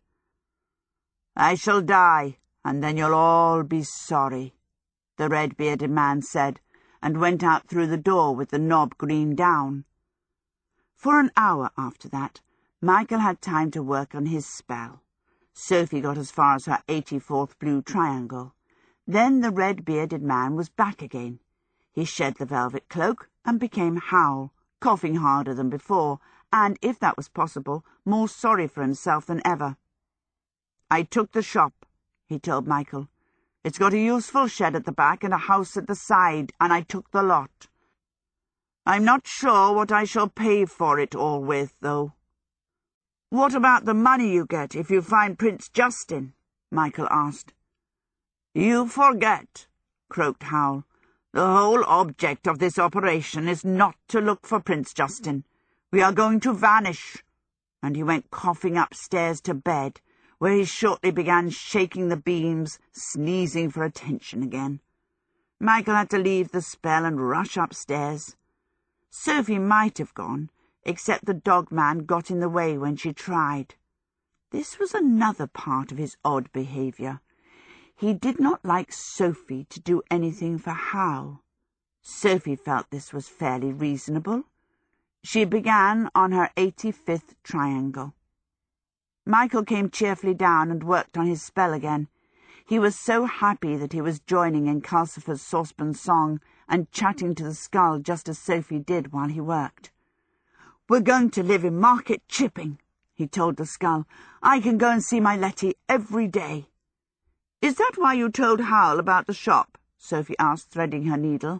"I shall die, and then you'll all be sorry," the red-bearded man said, and went out through the door with the knob green down. For an hour after that, Michael had time to work on his spell. Sophie got as far as her eighty-fourth blue triangle. Then the red-bearded man was back again. He shed the velvet cloak and became Howl, coughing harder than before, and, if that was possible, more sorry for himself than ever. "I took the shop," he told Michael. "It's got a useful shed at the back and a house at the side, and I took the lot. I'm not sure what I shall pay for it all with, though." "What about the money you get if you find Prince Justin?" Michael asked. "You forget," croaked Howl. "The whole object of this operation is not to look for Prince Justin. We are going to vanish." And he went coughing upstairs to bed, where he shortly began shaking the beams, sneezing for attention again. Michael had to leave the spell and rush upstairs. Sophie might have gone, except the dog-man got in the way when she tried. This was another part of his odd behaviour. He did not like Sophie to do anything for Howl. Sophie felt this was fairly reasonable. She began on her eighty-fifth triangle. Michael came cheerfully down and worked on his spell again. He was so happy that he was joining in Calcifer's saucepan song and chatting to the skull just as Sophie did while he worked. "We're going to live in Market Chipping," he told the skull. "I can go and see my Letty every day." "Is that why you told Howl about the shop?" Sophie asked, threading her needle.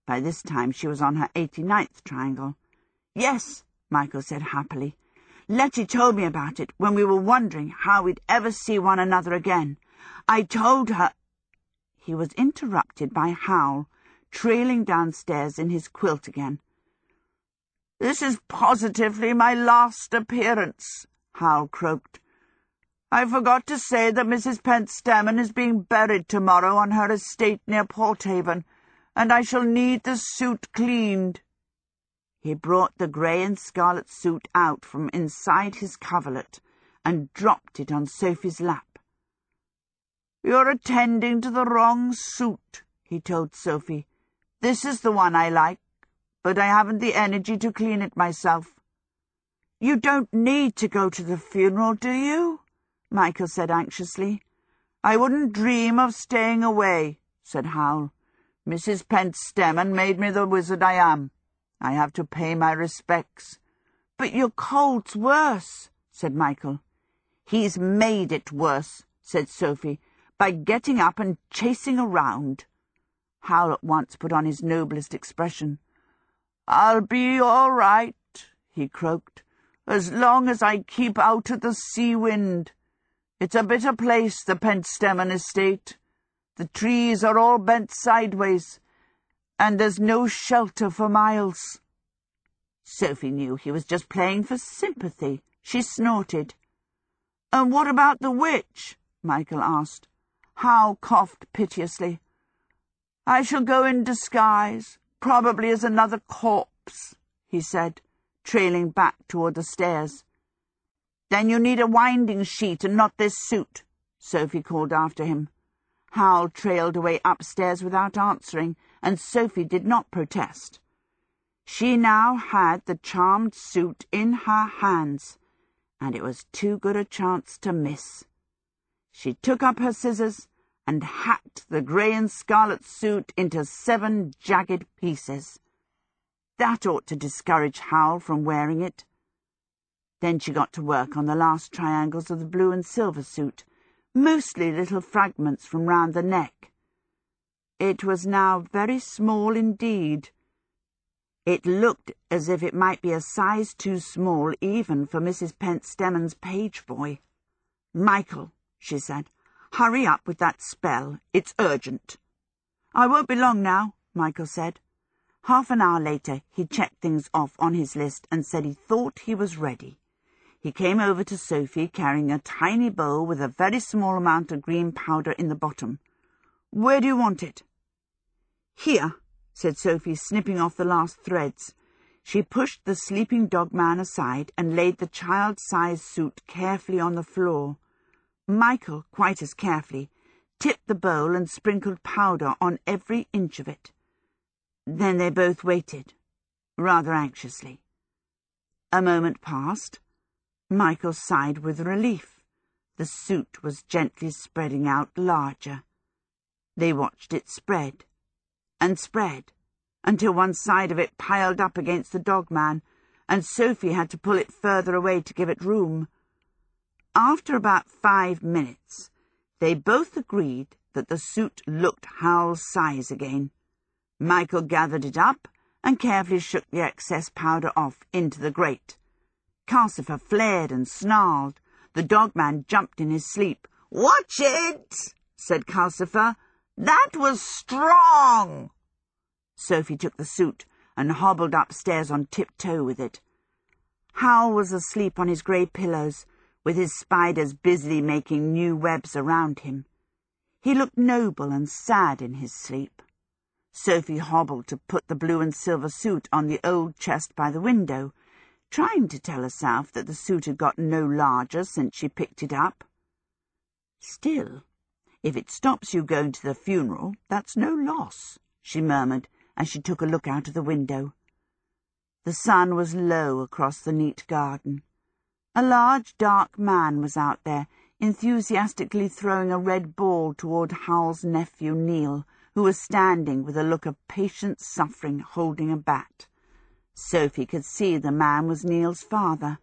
By this time she was on her eighty-ninth triangle. "Yes," Michael said happily. "Letty told me about it when we were wondering how we'd ever see one another again. I told her—" He was interrupted by Hal, trailing downstairs in his quilt again. "This is positively my last appearance," Hal croaked. "I forgot to say that Missus Pentstemon is being buried tomorrow on her estate near Porthaven, and I shall need the suit cleaned." He brought the grey and scarlet suit out from inside his coverlet and dropped it on Sophie's lap. "You're attending to the wrong suit," he told Sophie. "This is the one I like, but I haven't the energy to clean it myself." "You don't need to go to the funeral, do you?" Michael said anxiously. "I wouldn't dream of staying away," said Hal. "Missus Pentstemon made me the wizard I am. I have to pay my respects." "But your cold's worse," said Michael. "He's made it worse," said Sophie, "by getting up and chasing around." Hal at once put on his noblest expression. "I'll be all right," he croaked, "as long as I keep out of the sea wind. It's a bitter place, the Pentstemon estate. The trees are all bent sideways, and there's no shelter for miles." Sophie knew he was just playing for sympathy. She snorted. "And what about the witch?" Michael asked. Hal coughed piteously. "I shall go in disguise, probably as another corpse," he said, trailing back toward the stairs. "Then you need a winding sheet and not this suit," Sophie called after him. Hal trailed away upstairs without answering, and Sophie did not protest. She now had the charmed suit in her hands, and it was too good a chance to miss. She took up her scissors and hacked the grey and scarlet suit into seven jagged pieces. That ought to discourage Hal from wearing it. Then she got to work on the last triangles of the blue and silver suit, mostly little fragments from round the neck. It was now very small indeed. It looked as if it might be a size too small even for Missus Pentstemon's page boy. "Michael," she said, "hurry up with that spell. It's urgent." "I won't be long now," Michael said. Half an hour later he checked things off on his list and said he thought he was ready. He came over to Sophie carrying a tiny bowl with a very small amount of green powder in the bottom. "Where do you want it?" "Here," said Sophie, snipping off the last threads. She pushed the sleeping dog man aside and laid the child-sized suit carefully on the floor. Michael, quite as carefully, tipped the bowl and sprinkled powder on every inch of it. Then they both waited, rather anxiously. A moment passed. Michael sighed with relief. The suit was gently spreading out larger. They watched it spread and spread until one side of it piled up against the dog man, and Sophie had to pull it further away to give it room. After about five minutes, they both agreed that the suit looked Hal's size again. Michael gathered it up and carefully shook the excess powder off into the grate. Calcifer flared and snarled. The dogman jumped in his sleep. "Watch it!" said Calcifer. "That was strong!" Sophie took the suit and hobbled upstairs on tiptoe with it. Hal was asleep on his grey pillows, with his spiders busily making new webs around him. He looked noble and sad in his sleep. Sophie hobbled to put the blue and silver suit on the old chest by the window, trying to tell herself that the suit had got no larger since she picked it up. "Still, if it stops you going to the funeral, that's no loss," she murmured as she took a look out of the window. The sun was low across the neat garden. A large, dark man was out there, enthusiastically throwing a red ball toward Hal's nephew Neil, who was standing with a look of patient suffering holding a bat. Sophie could see the man was Neil's father.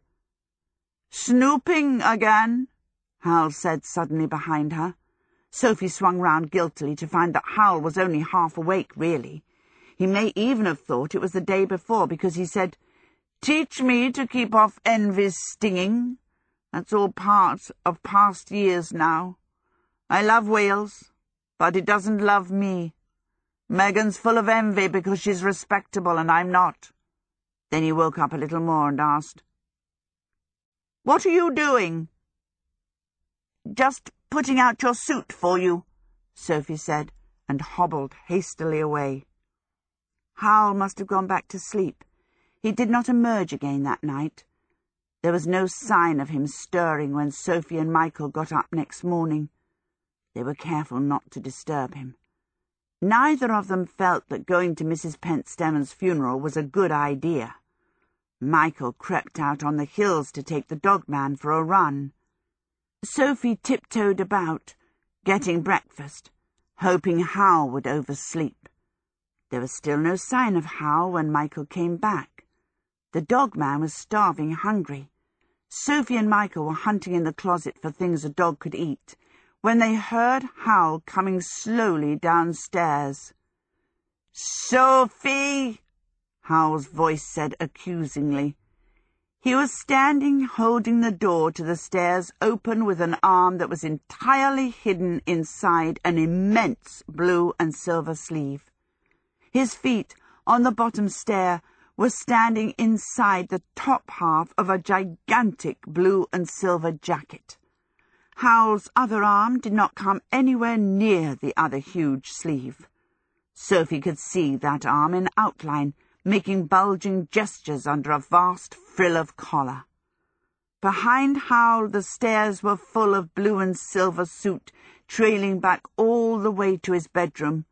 "Snooping again," Hal said suddenly behind her. Sophie swung round guiltily to find that Hal was only half awake, really. He may even have thought it was the day before, because he said, "Teach me to keep off envy's stinging. That's all part of past years now. I love Wales, but it doesn't love me. Megan's full of envy because she's respectable and I'm not." Then he woke up a little more and asked, "What are you doing?" "Just putting out your suit for you," Sophie said, and hobbled hastily away. Howl must have gone back to sleep. He did not emerge again that night. There was no sign of him stirring when Sophie and Michael got up next morning. They were careful not to disturb him. Neither of them felt that going to Missus Pentstemmon's funeral was a good idea. Michael crept out on the hills to take the dogman for a run. Sophie tiptoed about, getting breakfast, hoping Howl would oversleep. There was still no sign of Howl when Michael came back. The dogman was starving hungry. Sophie and Michael were hunting in the closet for things a dog could eat, when they heard Howl coming slowly downstairs. "Sophie!" Howl's voice said accusingly. He was standing holding the door to the stairs open with an arm that was entirely hidden inside an immense blue and silver sleeve. His feet, on the bottom stair, were standing inside the top half of a gigantic blue and silver jacket. Howl's other arm did not come anywhere near the other huge sleeve. Sophie could see that arm in outline, making bulging gestures under a vast frill of collar. Behind Howl the stairs were full of blue and silver soot, trailing back all the way to his bedroom.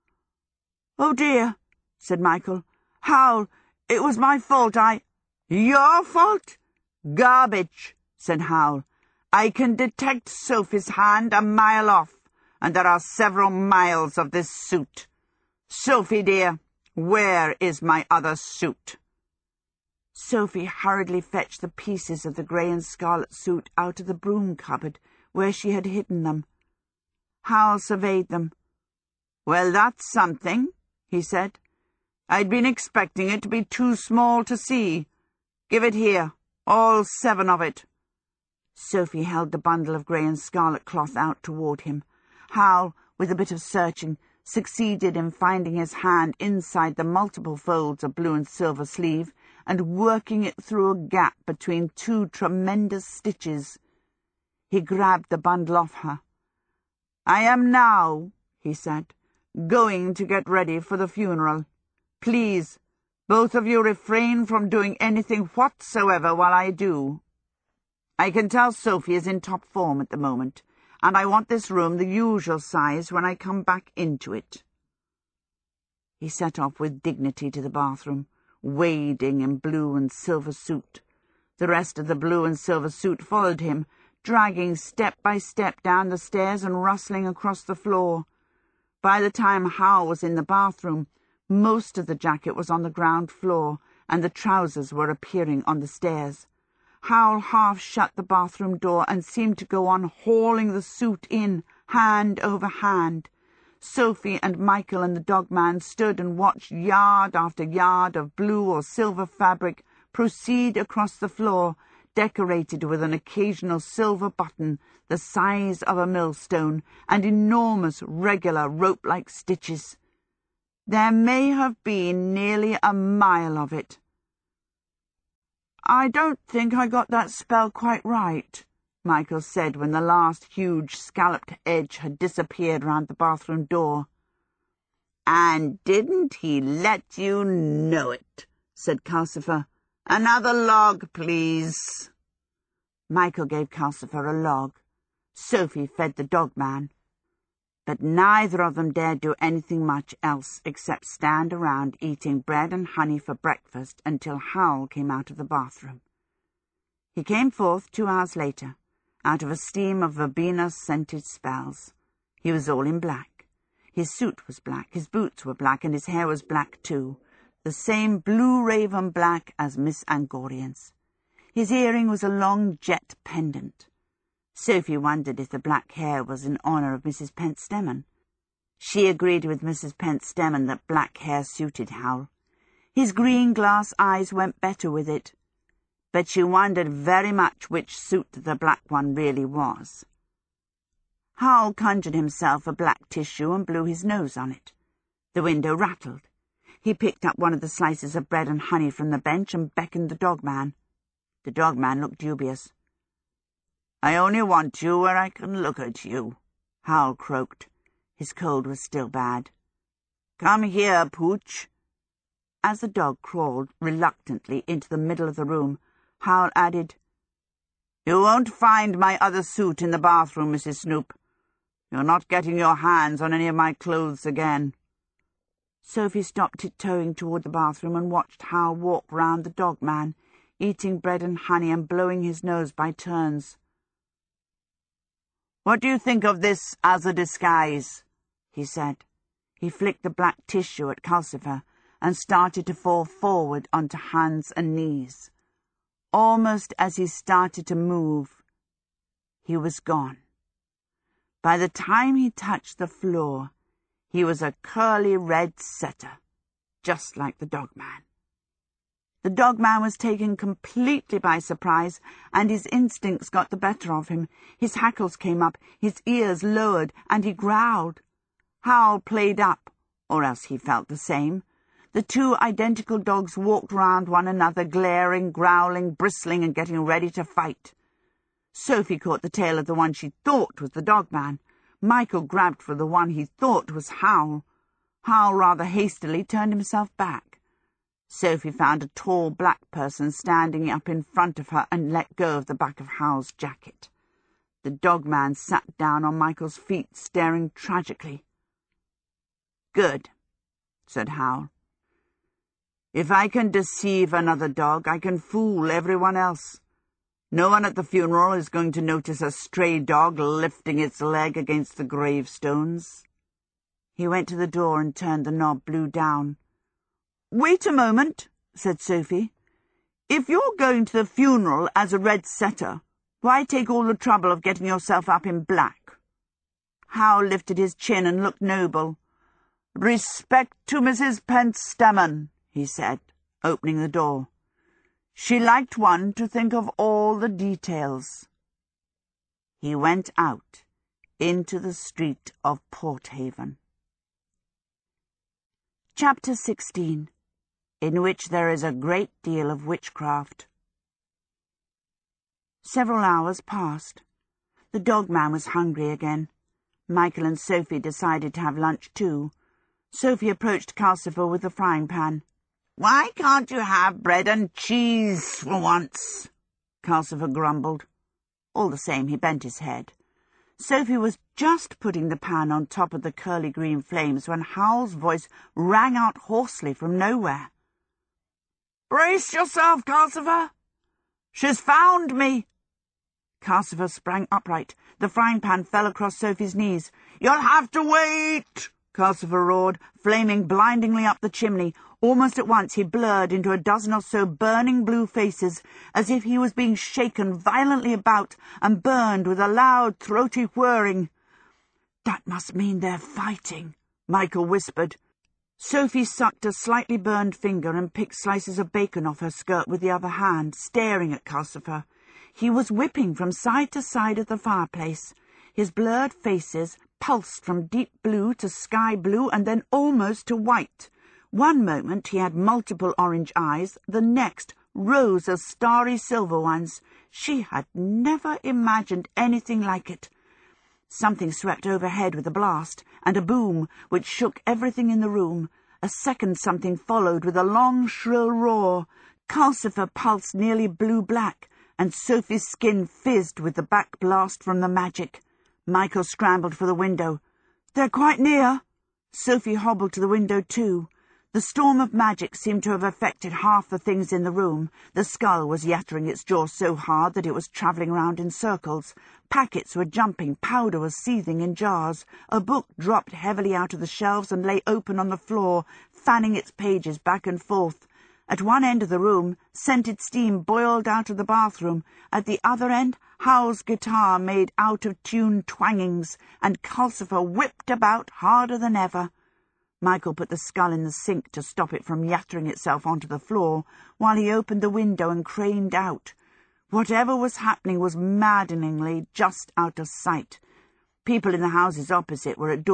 "Oh dear," said Michael. "Howl, it was my fault, I—" "Your fault? Garbage," said Howl. "I can detect Sophie's hand a mile off, and there are several miles of this suit. Sophie, dear, where is my other suit?" Sophie hurriedly fetched the pieces of the grey and scarlet suit out of the broom cupboard, where she had hidden them. Howl surveyed them. "Well, that's something," he said. "I'd been expecting it to be too small to see. Give it here, all seven of it." Sophie held the bundle of grey and scarlet cloth out toward him. Howl, with a bit of searching, succeeded in finding his hand inside the multiple folds of blue and silver sleeve and working it through a gap between two tremendous stitches. He grabbed the bundle off her. "I am now," he said, "going to get ready for the funeral. Please, both of you refrain from doing anything whatsoever while I do. I can tell Sophie is in top form at the moment, and I want this room the usual size when I come back into it." He set off with dignity to the bathroom, wading in blue and silver suit. The rest of the blue and silver suit followed him, dragging step by step down the stairs and rustling across the floor. By the time Howl was in the bathroom, most of the jacket was on the ground floor, and the trousers were appearing on the stairs. Howl half shut the bathroom door and seemed to go on hauling the suit in, hand over hand. Sophie and Michael and the dogman stood and watched yard after yard of blue or silver fabric proceed across the floor, decorated with an occasional silver button the size of a millstone and enormous regular rope-like stitches. There may have been nearly a mile of it. "I don't think I got that spell quite right," Michael said when the last huge scalloped edge had disappeared round the bathroom door. "And didn't he let you know it?" said Calcifer. "Another log, please." Michael gave Calcifer a log. Sophie fed the dogman. But neither of them dared do anything much else except stand around eating bread and honey for breakfast until Howl came out of the bathroom. He came forth two hours later, out of a steam of verbena-scented spells. He was all in black. His suit was black, his boots were black, and his hair was black too, the same blue raven black as Miss Angorian's. His earring was a long jet pendant. Sophie wondered if the black hair was in honour of Missus Pentstemmon. She agreed with Missus Pentstemon that black hair suited Howl. His green glass eyes went better with it, but she wondered very much which suit the black one really was. Howl conjured himself a black tissue and blew his nose on it. The window rattled. He picked up one of the slices of bread and honey from the bench and beckoned the dogman. The dogman looked dubious. "I only want you where I can look at you," Howl croaked. His cold was still bad. "Come here, Pooch." As the dog crawled reluctantly into the middle of the room, Howl added, "You won't find my other suit in the bathroom, Missus Snoop. You're not getting your hands on any of my clothes again." Sophie stopped tiptoeing toward the bathroom and watched Howl walk round the dogman, eating bread and honey and blowing his nose by turns. "What do you think of this as a disguise?" he said. He flicked the black tissue at Calcifer and started to fall forward onto hands and knees. Almost as he started to move, he was gone. By the time he touched the floor, he was a curly red setter, just like the dogman. The dogman was taken completely by surprise, and his instincts got the better of him. His hackles came up, his ears lowered, and he growled. Howl played up, or else he felt the same. The two identical dogs walked round one another, glaring, growling, bristling, and getting ready to fight. Sophie caught the tail of the one she thought was the dogman. Michael grabbed for the one he thought was Howl. Howl rather hastily turned himself back. Sophie found a tall black person standing up in front of her and let go of the back of Howl's jacket. The dogman sat down on Michael's feet, staring tragically. "Good," said Howl. "If I can deceive another dog, I can fool everyone else. No one at the funeral is going to notice a stray dog lifting its leg against the gravestones." He went to the door and turned the knob blue down. "Wait a moment," said Sophie. "If you're going to the funeral as a red setter, why take all the trouble of getting yourself up in black?" Howl lifted his chin and looked noble. "Respect to Missus Pentstemon," he said, opening the door. "She liked one to think of all the details." He went out into the street of Porthaven. Chapter sixteen, in which there is a great deal of witchcraft. Several hours passed. The dogman was hungry again. Michael and Sophie decided to have lunch too. Sophie approached Calcifer with the frying pan. "Why can't you have bread and cheese for once?" Calcifer grumbled. All the same, he bent his head. Sophie was just putting the pan on top of the curly green flames when Howl's voice rang out hoarsely from nowhere. "Brace yourself, Calcifer! She's found me!" Calcifer sprang upright. The frying pan fell across Sophie's knees. "You'll have to wait!" Calcifer roared, flaming blindingly up the chimney. Almost at once he blurred into a dozen or so burning blue faces, as if he was being shaken violently about and burned with a loud, throaty whirring. "That must mean they're fighting," Michael whispered. Sophie sucked a slightly burned finger and picked slices of bacon off her skirt with the other hand, staring at Calcifer. He was whipping from side to side of the fireplace. His blurred faces pulsed from deep blue to sky blue and then almost to white. One moment he had multiple orange eyes, the next rows of starry silver ones. She had never imagined anything like it. Something swept overhead with a blast and a boom which shook everything in the room. A second something followed with a long, shrill roar. Calcifer pulsed nearly blue-black, and Sophie's skin fizzed with the back blast from the magic. Michael scrambled for the window. "They're quite near." Sophie hobbled to the window too. The storm of magic seemed to have affected half the things in the room. The skull was yattering its jaw so hard that it was travelling round in circles. Packets were jumping, powder was seething in jars. A book dropped heavily out of the shelves and lay open on the floor, fanning its pages back and forth. At one end of the room, scented steam boiled out of the bathroom. At the other end, Hal's guitar made out-of-tune twangings, and Calcifer whipped about harder than ever. Michael put the skull in the sink to stop it from yattering itself onto the floor, while he opened the window and craned out. Whatever was happening was maddeningly just out of sight. People in the houses opposite were at